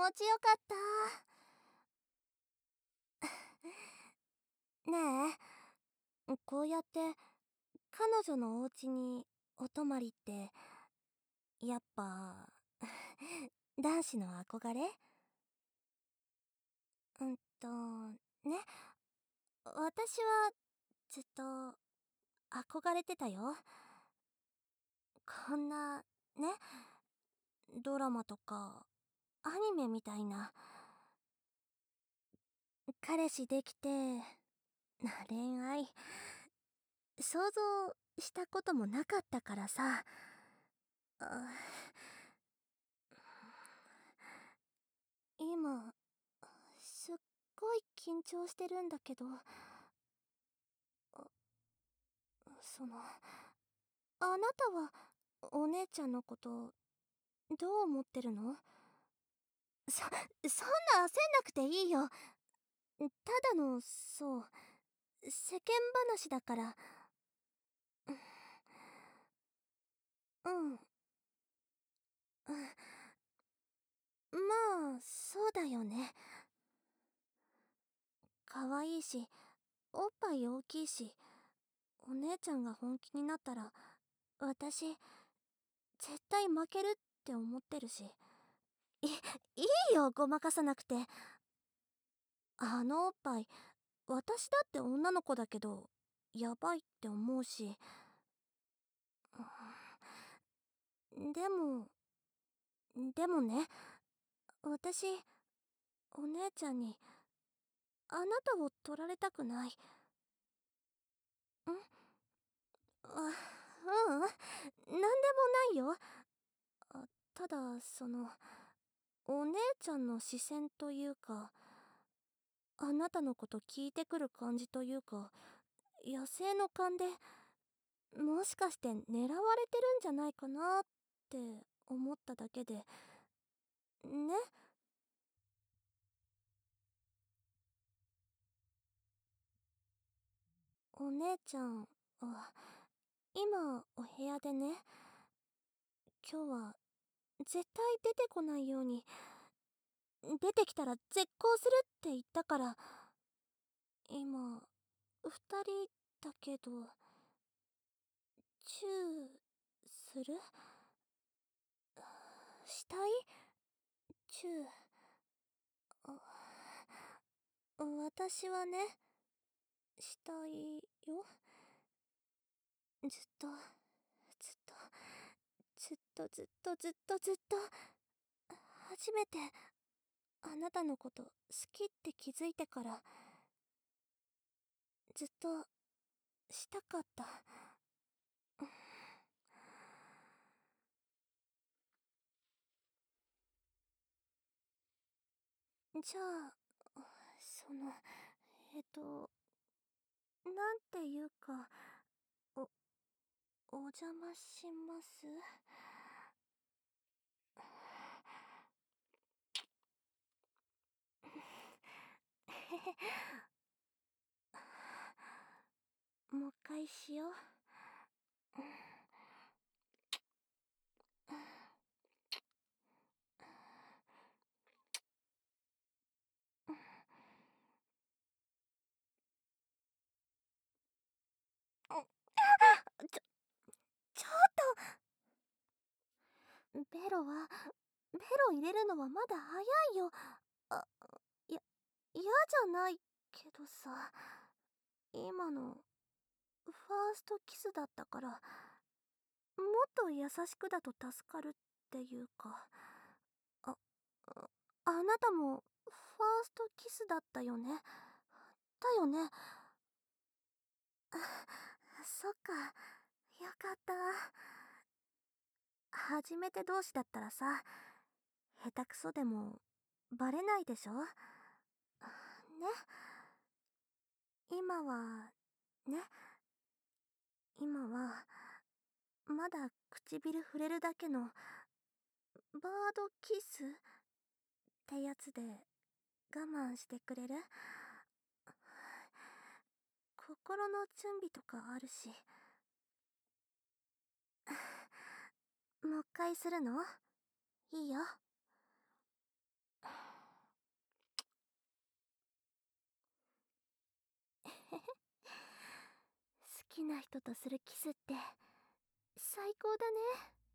持ちよかった。ねえ、こうやって彼女のお家にお泊まりって、やっぱ男子の憧れ？ね、私はずっと憧れてたよ。こんな、ね、ドラマとかアニメみたいな、彼氏できてな恋愛、想像したこともなかったからさ。あ、今すっごい緊張してるんだけど、あなたはお姉ちゃんのことどう思ってるの？そんな焦んなくていいよ。ただの、世間話だから。うん。まあ、そうだよね。可愛いし、おっぱい大きいし、お姉ちゃんが本気になったら、私、絶対負けるって思ってるし。い、いいよ、ごまかさなくて。あのおっぱい、私だって女の子だけど、やばいって思うし。でも、でもね、私、お姉ちゃんに、あなたを取られたくない。あ、なんでもないよ。ただ、お姉ちゃんの視線というか、あなたのこと聞いてくる感じというか、野生の勘で、もしかして狙われてるんじゃないかなって思っただけで、ね。お姉ちゃんは、今お部屋でね、今日は絶対出てこないように、出てきたら絶交するって言ったから、今、二人だけど、チューする？したい？チュー。私はね、したいよ。ずっと、ずっと、ずっとずっとずっとずっと、初めてあなたのこと好きって気づいてから、ずっとしたかった。じゃあ、その、えっと、なんていうか、お、お邪魔します。もう一回しよう。ちょ、ちょっと、ベロ入れるのはまだ早いよ。あ、や、嫌じゃないけどさ、今の、ファーストキスだったから、もっと優しくだと助かるっていうか。あ、あなたも、ファーストキスだったよね。だよね。そっか、よかった。初めて同士だったらさ、下手くそでもバレないでしょ？ね。今は、ね。今は、まだ唇触れるだけのバードキスってやつで我慢してくれる？心の準備とかあるし。もう一回するの？いいよ。 きな人とするキスって最高だね。